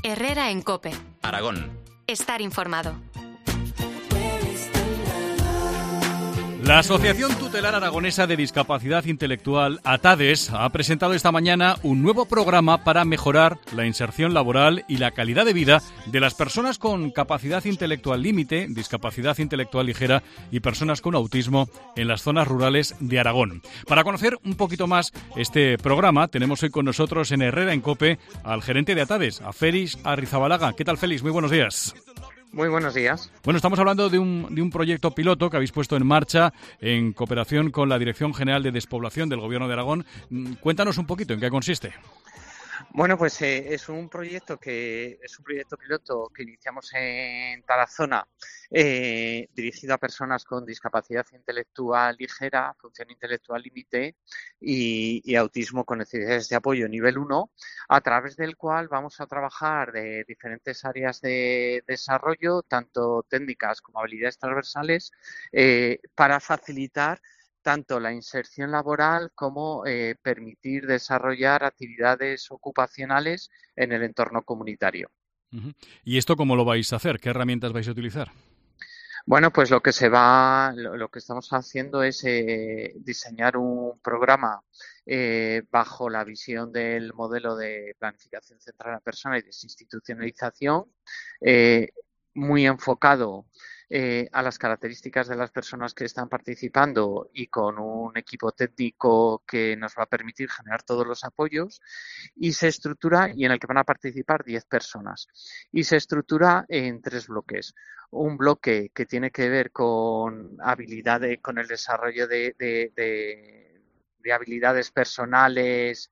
Herrera en COPE. Aragón. Estar informado. La Asociación Tutelar Aragonesa de Discapacidad Intelectual, ATADES, ha presentado esta mañana un nuevo programa para mejorar la inserción laboral y la calidad de vida de las personas con capacidad intelectual límite, discapacidad intelectual ligera y personas con autismo en las zonas rurales de Aragón. Para conocer un poquito más este programa, tenemos hoy con nosotros en Herrera en COPE al gerente de ATADES, a Félix Arrizabalaga. ¿Qué tal, Félix? Muy buenos días. Muy buenos días. Bueno, estamos hablando de un proyecto piloto que habéis puesto en marcha en cooperación con la Dirección General de Despoblación del Gobierno de Aragón. Cuéntanos un poquito en qué consiste. Bueno, pues es un proyecto piloto que iniciamos en Tarazona, dirigido a personas con discapacidad intelectual ligera, función intelectual límite y autismo con necesidades de apoyo nivel 1, a través del cual vamos a trabajar de diferentes áreas de desarrollo, tanto técnicas como habilidades transversales, para facilitar tanto la inserción laboral como permitir desarrollar actividades ocupacionales en el entorno comunitario. Uh-huh. ¿Y esto cómo lo vais a hacer? ¿Qué herramientas vais a utilizar? Bueno, pues lo que estamos haciendo es diseñar un programa bajo la visión del modelo de planificación centrada en la persona y desinstitucionalización, muy enfocado a las características de las personas que están participando y con un equipo técnico que nos va a permitir generar todos los apoyos, y en el que van a participar 10 personas. Y se estructura en 3 bloques. Un bloque que tiene que ver con habilidades, con el desarrollo de habilidades personales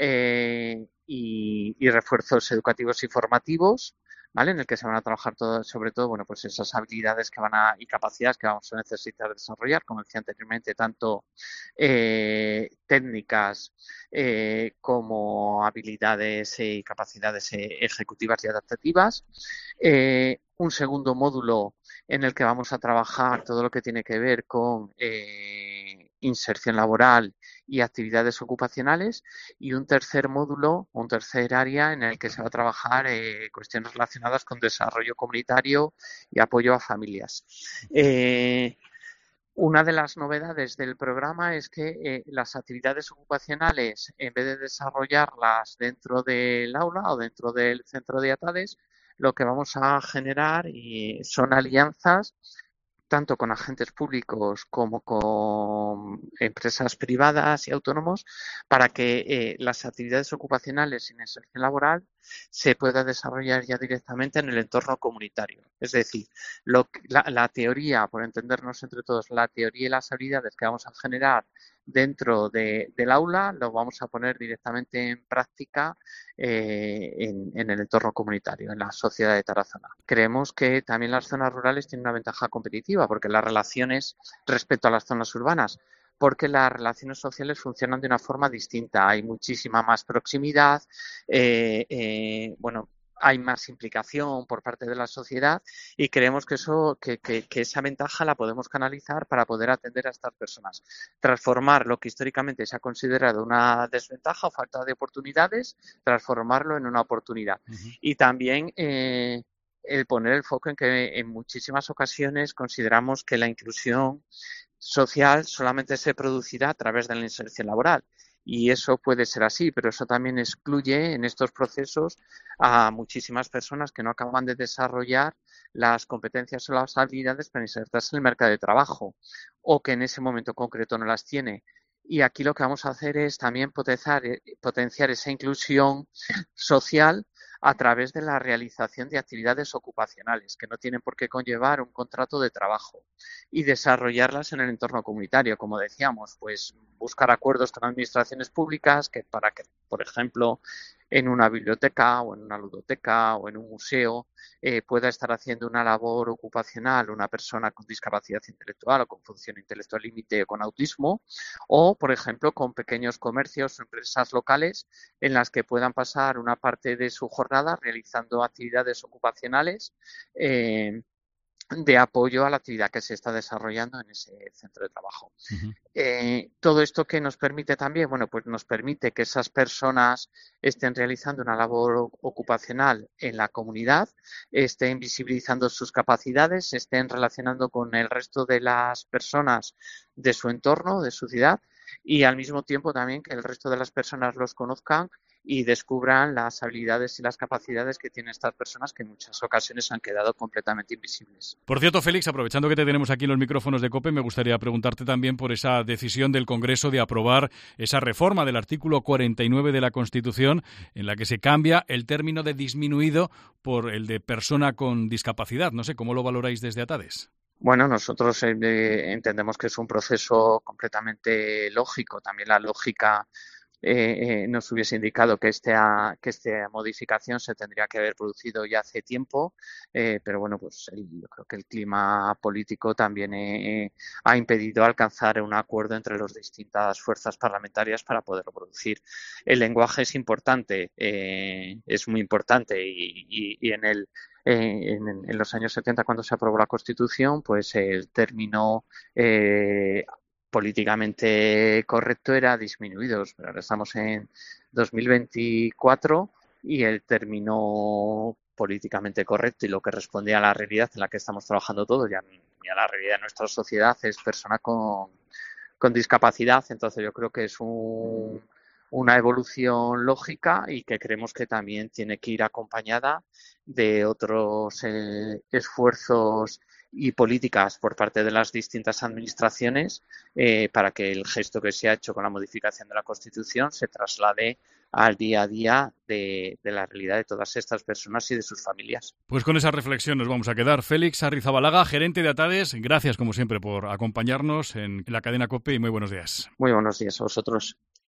y refuerzos educativos y formativos, ¿vale? En el que se van a trabajar sobre todo, bueno, pues esas habilidades y capacidades que vamos a necesitar desarrollar, como decía anteriormente, tanto técnicas como habilidades y capacidades ejecutivas y adaptativas. Un segundo módulo en el que vamos a trabajar todo lo que tiene que ver con inserción laboral y actividades ocupacionales, y un tercer área en el que se va a trabajar cuestiones relacionadas con desarrollo comunitario y apoyo a familias. Una de las novedades del programa es que las actividades ocupacionales, en vez de desarrollarlas dentro del aula o dentro del centro de ATADES, lo que vamos a generar son alianzas tanto con agentes públicos como con empresas privadas y autónomos, para que las actividades ocupacionales sin inserción laboral se puedan desarrollar ya directamente en el entorno comunitario. Es decir, la teoría, por entendernos entre todos, la teoría y las habilidades que vamos a generar dentro del aula lo vamos a poner directamente en práctica en el entorno comunitario, en la sociedad de Tarazona. Creemos que también las zonas rurales tienen una ventaja competitiva, porque las relaciones respecto a las zonas urbanas, porque las relaciones sociales funcionan de una forma distinta. Hay muchísima más proximidad, hay más implicación por parte de la sociedad, y creemos que esa ventaja la podemos canalizar para poder atender a estas personas. Transformar lo que históricamente se ha considerado una desventaja o falta de oportunidades, transformarlo en una oportunidad. Uh-huh. Y también el poner el foco en que en muchísimas ocasiones consideramos que la inclusión social solamente se producirá a través de la inserción laboral. Y eso puede ser así, pero eso también excluye en estos procesos a muchísimas personas que no acaban de desarrollar las competencias o las habilidades para insertarse en el mercado de trabajo, o que en ese momento concreto no las tiene. Y aquí lo que vamos a hacer es también potenciar esa inclusión social a través de la realización de actividades ocupacionales que no tienen por qué conllevar un contrato de trabajo, y desarrollarlas en el entorno comunitario. Como decíamos, pues buscar acuerdos con administraciones públicas para que, por ejemplo, en una biblioteca o en una ludoteca o en un museo pueda estar haciendo una labor ocupacional una persona con discapacidad intelectual o con función intelectual límite o con autismo, o, por ejemplo, con pequeños comercios o empresas locales en las que puedan pasar una parte de su jornada realizando actividades ocupacionales de apoyo a la actividad que se está desarrollando en ese centro de trabajo. Uh-huh. Todo esto que nos permite también, bueno, pues nos permite que esas personas estén realizando una labor ocupacional en la comunidad, estén visibilizando sus capacidades, estén relacionando con el resto de las personas de su entorno, de su ciudad, y al mismo tiempo también que el resto de las personas los conozcan y descubran las habilidades y las capacidades que tienen estas personas que en muchas ocasiones han quedado completamente invisibles. Por cierto, Félix, aprovechando que te tenemos aquí en los micrófonos de COPE, me gustaría preguntarte también por esa decisión del Congreso de aprobar esa reforma del artículo 49 de la Constitución en la que se cambia el término de disminuido por el de persona con discapacidad. No sé, ¿cómo lo valoráis desde ATADES? Bueno, nosotros entendemos que es un proceso completamente lógico. También la lógica nos hubiese indicado que esta modificación se tendría que haber producido ya hace tiempo, pero bueno, pues yo creo que el clima político también ha impedido alcanzar un acuerdo entre las distintas fuerzas parlamentarias para poderlo producir. El lenguaje es importante, es muy importante y en los años 70, cuando se aprobó la Constitución, pues el término políticamente correcto era disminuidos, pero ahora estamos en 2024 y el término políticamente correcto y lo que responde a la realidad en la que estamos trabajando todos y a la realidad de nuestra sociedad es persona con discapacidad. Entonces yo creo que es una evolución lógica y que creemos que también tiene que ir acompañada de otros esfuerzos y políticas por parte de las distintas administraciones para que el gesto que se ha hecho con la modificación de la Constitución se traslade al día a día de la realidad de todas estas personas y de sus familias. Pues con esa reflexión nos vamos a quedar. Félix Arrizabalaga, gerente de ATADES, gracias como siempre por acompañarnos en la cadena COPE y muy buenos días. Muy buenos días a vosotros.